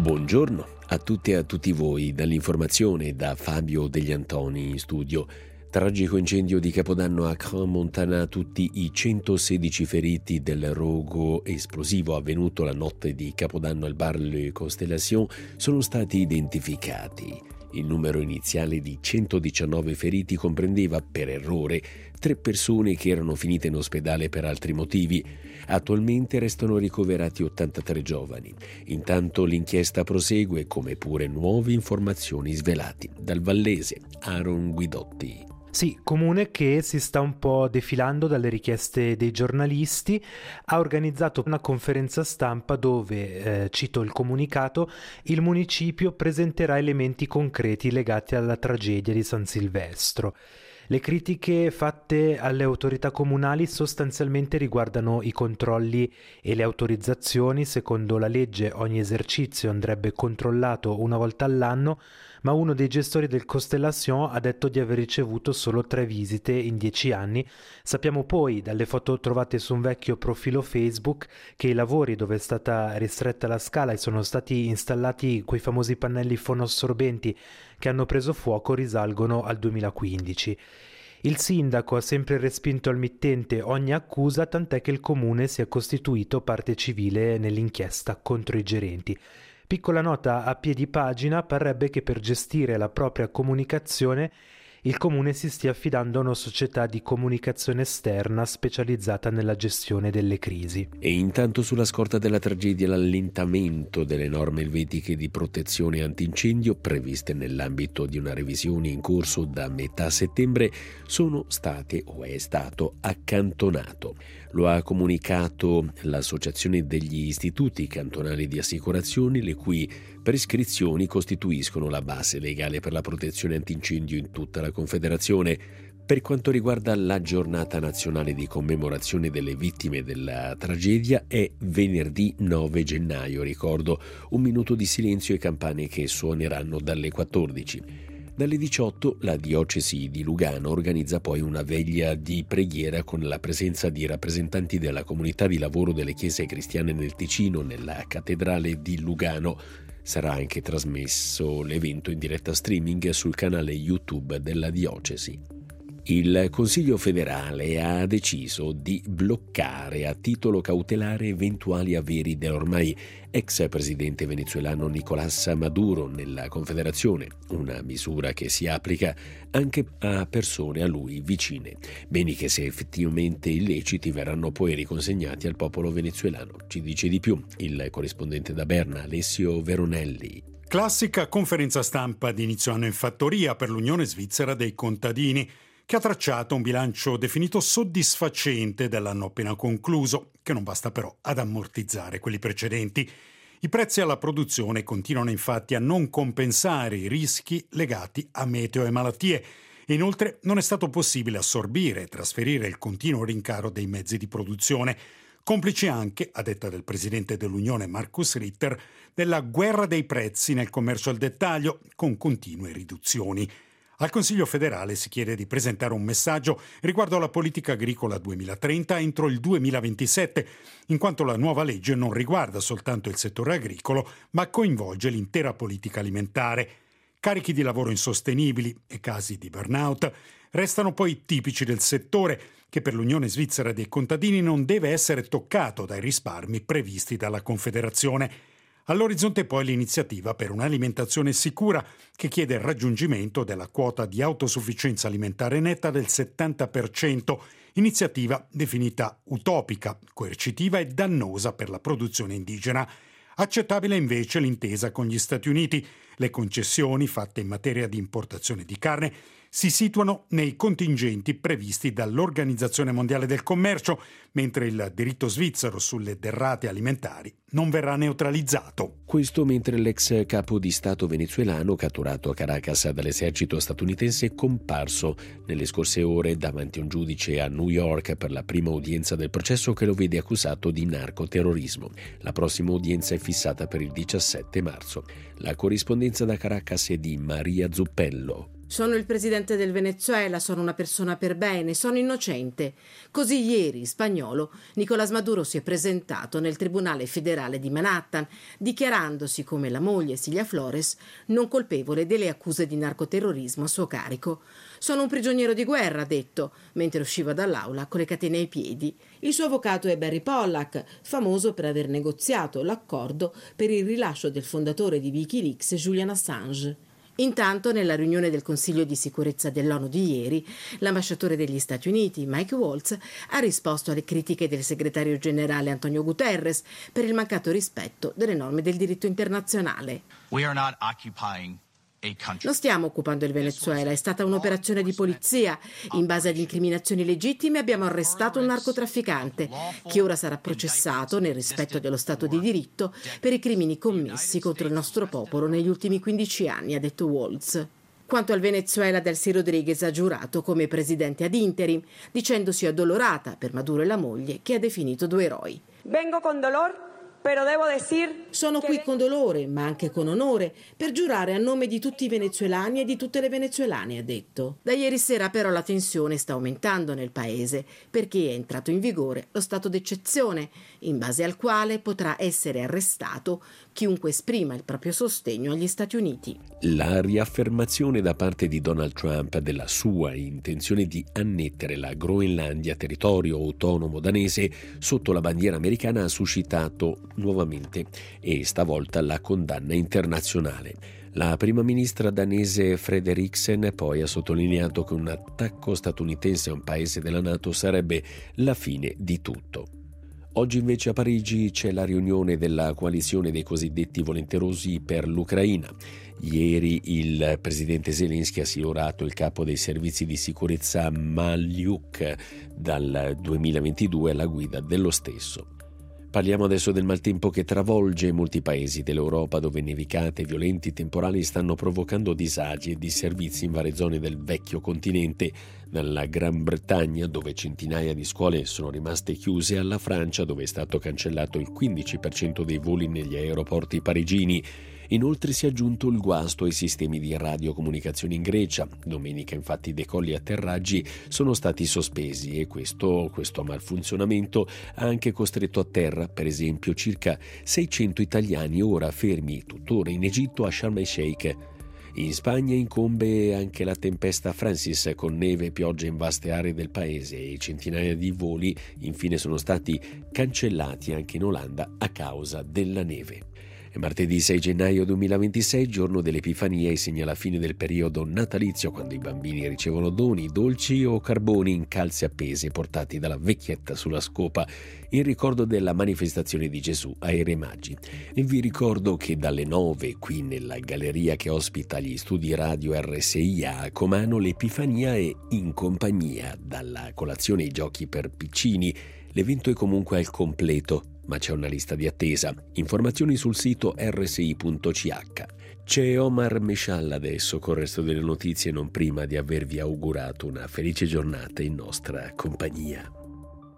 Buongiorno a tutte e a tutti voi, dall'informazione da Fabio Degli Antoni in studio. Tragico incendio di Capodanno a Crans-Montana, tutti i 116 feriti del rogo esplosivo avvenuto la notte di Capodanno al bar Le Constellation sono stati identificati. Il numero iniziale di 119 feriti comprendeva, per errore, 3 persone che erano finite in ospedale per altri motivi. Attualmente restano ricoverati 83 giovani. Intanto l'inchiesta prosegue, come pure nuove informazioni svelate. Dal Vallese, Aaron Guidotti. Sì, Comune che si sta un po' defilando dalle richieste dei giornalisti, ha organizzato una conferenza stampa dove, cito il comunicato, il municipio presenterà elementi concreti legati alla tragedia di San Silvestro. Le critiche fatte alle autorità comunali sostanzialmente riguardano i controlli e le autorizzazioni. Secondo la legge ogni esercizio andrebbe controllato una volta all'anno, ma uno dei gestori del Constellation ha detto di aver ricevuto solo 3 visite in 10 anni. Sappiamo poi dalle foto trovate su un vecchio profilo Facebook che i lavori dove è stata ristretta la scala e sono stati installati quei famosi pannelli fonoassorbenti che hanno preso fuoco risalgono al 2015. Il sindaco ha sempre respinto al mittente ogni accusa, tant'è che il comune si è costituito parte civile nell'inchiesta contro i gerenti. Piccola nota a piedi pagina, parrebbe che per gestire la propria comunicazione il comune si stia affidando a una società di comunicazione esterna specializzata nella gestione delle crisi. E intanto, sulla scorta della tragedia, l'allentamento delle norme elvetiche di protezione antincendio previste nell'ambito di una revisione in corso da metà settembre sono state o è stato accantonato. Lo ha comunicato l'Associazione degli Istituti Cantonali di Assicurazioni, le cui prescrizioni costituiscono la base legale per la protezione antincendio in tutta la Confederazione. Per quanto riguarda la giornata nazionale di commemorazione delle vittime della tragedia, è venerdì 9 gennaio, ricordo, 1 minuto di silenzio e campane che suoneranno dalle 14. Dalle 18 la diocesi di Lugano organizza poi una veglia di preghiera con la presenza di rappresentanti della comunità di lavoro delle chiese cristiane nel Ticino nella cattedrale di Lugano. Sarà anche trasmesso l'evento in diretta streaming sul canale YouTube della diocesi. Il Consiglio federale ha deciso di bloccare a titolo cautelare eventuali averi dell'ormai ex presidente venezuelano Nicolás Maduro nella Confederazione, una misura che si applica anche a persone a lui vicine. Beni che, se effettivamente illeciti, verranno poi riconsegnati al popolo venezuelano. Ci dice di più il corrispondente da Berna, Alessio Veronelli. Classica conferenza stampa di inizio anno in fattoria per l'Unione Svizzera dei Contadini, che ha tracciato un bilancio definito soddisfacente dell'anno appena concluso, che non basta però ad ammortizzare quelli precedenti. I prezzi alla produzione continuano infatti a non compensare i rischi legati a meteo e malattie. Inoltre non è stato possibile assorbire e trasferire il continuo rincaro dei mezzi di produzione, complici anche, a detta del presidente dell'Unione Markus Ritter, della guerra dei prezzi nel commercio al dettaglio, con continue riduzioni. Al Consiglio federale si chiede di presentare un messaggio riguardo alla politica agricola 2030 entro il 2027, in quanto la nuova legge non riguarda soltanto il settore agricolo, ma coinvolge l'intera politica alimentare. Carichi di lavoro insostenibili e casi di burnout restano poi tipici del settore, che per l'Unione Svizzera dei Contadini non deve essere toccato dai risparmi previsti dalla Confederazione. All'orizzonte poi l'iniziativa per un'alimentazione sicura, che chiede il raggiungimento della quota di autosufficienza alimentare netta del 70%, iniziativa definita utopica, coercitiva e dannosa per la produzione indigena. Accettabile invece l'intesa con gli Stati Uniti. Le concessioni fatte in materia di importazione di carne si situano nei contingenti previsti dall'Organizzazione Mondiale del Commercio, mentre il diritto svizzero sulle derrate alimentari non verrà neutralizzato. Questo mentre l'ex capo di Stato venezuelano, catturato a Caracas dall'esercito statunitense, è comparso nelle scorse ore davanti a un giudice a New York per la prima udienza del processo che lo vede accusato di narcoterrorismo. La prossima udienza è fissata per il 17 marzo. La corrispondenza da Caracas è di Maria Zuppello. Sono il presidente del Venezuela, sono una persona per bene, sono innocente. Così ieri, in spagnolo, Nicolás Maduro si è presentato nel Tribunale federale di Manhattan, dichiarandosi come la moglie Cilia Flores non colpevole delle accuse di narcoterrorismo a suo carico. Sono un prigioniero di guerra, ha detto, mentre usciva dall'aula con le catene ai piedi. Il suo avvocato è Barry Pollack, famoso per aver negoziato l'accordo per il rilascio del fondatore di Wikileaks, Julian Assange. Intanto, nella riunione del Consiglio di sicurezza dell'ONU di ieri, l'ambasciatore degli Stati Uniti, Mike Waltz, ha risposto alle critiche del segretario generale Antonio Guterres per il mancato rispetto delle norme del diritto internazionale. Non stiamo occupando il Venezuela, è stata un'operazione di polizia. In base ad incriminazioni legittime abbiamo arrestato un narcotrafficante che ora sarà processato nel rispetto dello Stato di diritto per i crimini commessi contro il nostro popolo negli ultimi 15 anni, ha detto Waltz. Quanto al Venezuela, Delcy Rodriguez ha giurato come presidente ad interim, dicendosi addolorata per Maduro e la moglie, che ha definito due eroi. Vengo con dolor. Sono qui con dolore, ma anche con onore, per giurare a nome di tutti i venezuelani e di tutte le venezuelane, ha detto. Da ieri sera però la tensione sta aumentando nel paese, perché è entrato in vigore lo stato d'eccezione, in base al quale potrà essere arrestato chiunque esprima il proprio sostegno agli Stati Uniti. La riaffermazione da parte di Donald Trump della sua intenzione di annettere la Groenlandia, territorio autonomo danese, sotto la bandiera americana ha suscitato nuovamente e stavolta la condanna internazionale. La prima ministra danese Frederiksen poi ha sottolineato che un attacco statunitense a un paese della NATO sarebbe la fine di tutto. Oggi invece a Parigi c'è la riunione della coalizione dei cosiddetti volenterosi per l'Ucraina. Ieri il presidente Zelensky ha silurato il capo dei servizi di sicurezza Malyuk dal 2022 alla guida dello stesso. Parliamo adesso del maltempo che travolge molti paesi dell'Europa, dove nevicate e violenti temporali stanno provocando disagi e disservizi in varie zone del vecchio continente, dalla Gran Bretagna, dove centinaia di scuole sono rimaste chiuse, alla Francia, dove è stato cancellato il 15% dei voli negli aeroporti parigini. Inoltre si è aggiunto il guasto ai sistemi di radiocomunicazione in Grecia. Domenica infatti i decolli e atterraggi sono stati sospesi e questo malfunzionamento ha anche costretto a terra, per esempio, circa 600 italiani ora fermi tuttora in Egitto a Sharm el-Sheikh. In Spagna incombe anche la tempesta Francis, con neve e pioggia in vaste aree del paese, e centinaia di voli infine sono stati cancellati anche in Olanda a causa della neve. È martedì 6 gennaio 2026, giorno dell'Epifania, e segna la fine del periodo natalizio, quando i bambini ricevono doni, dolci o carboni in calze appese portati dalla vecchietta sulla scopa in ricordo della manifestazione di Gesù ai Re Magi. E vi ricordo che dalle 9, qui nella galleria che ospita gli studi radio RSIA a Comano, l'Epifania è in compagnia, dalla colazione ai giochi per piccini. L'evento è comunque al completo, ma c'è una lista di attesa. Informazioni sul sito rsi.ch. C'è Omar Meshal adesso con il resto delle notizie, non prima di avervi augurato una felice giornata in nostra compagnia.